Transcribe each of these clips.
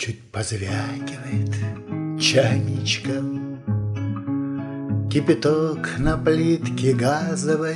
Чуть позвякивает чайничком кипяток на плитке газовой,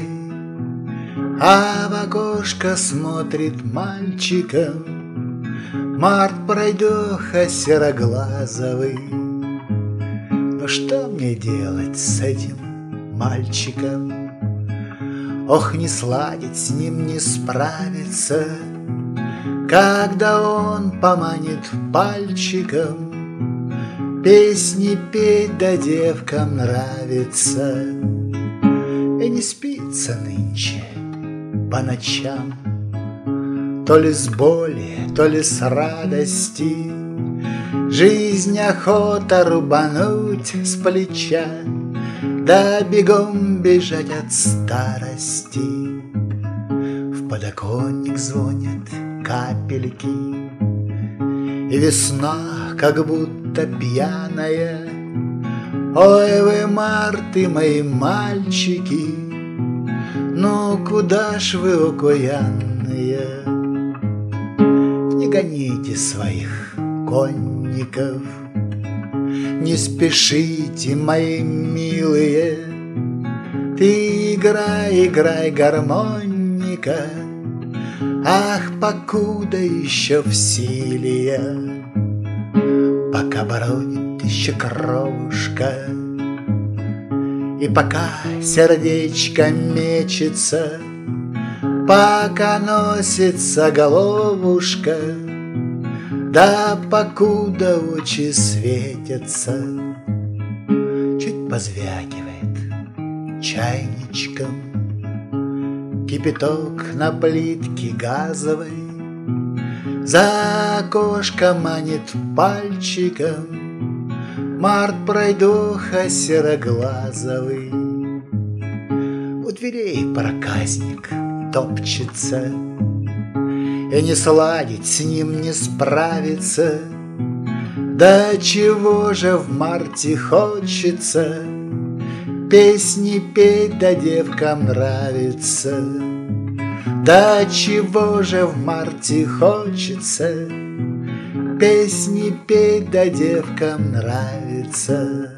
а в окошко смотрит мальчиком Март пройдоха сероглазовый. Но что мне делать с этим мальчиком? Ох, не сладить с ним, не справиться, когда он поманит пальчиком. Песни петь да девкам нравится, и не спится нынче по ночам. То ли с боли, то ли с радости, жизнь охота рубануть с плеча, да бегом бежать от старости. В подоконник звонят капельки, и весна как будто пьяная. Ой, вы, марты, мои мальчики, ну куда ж вы, окаянные? Не гоните своих конников, не спешите, мои милые. Ты играй, играй, гармоника, ах, покуда еще в силе я, пока бродит еще кровушка, и пока сердечко мечется, пока носится головушка, да покуда очи светятся. Чуть позвякивает чайничком кипяток на плитке газовой, за окошком манит пальчиком Март пройдоха сероглазовый. У дверей проказник топчется, и не сладить с ним, не справиться. Да чего же в марте хочется песни петь, да девкам нравится. Да чего же в марте хочется песни петь, да девкам нравится.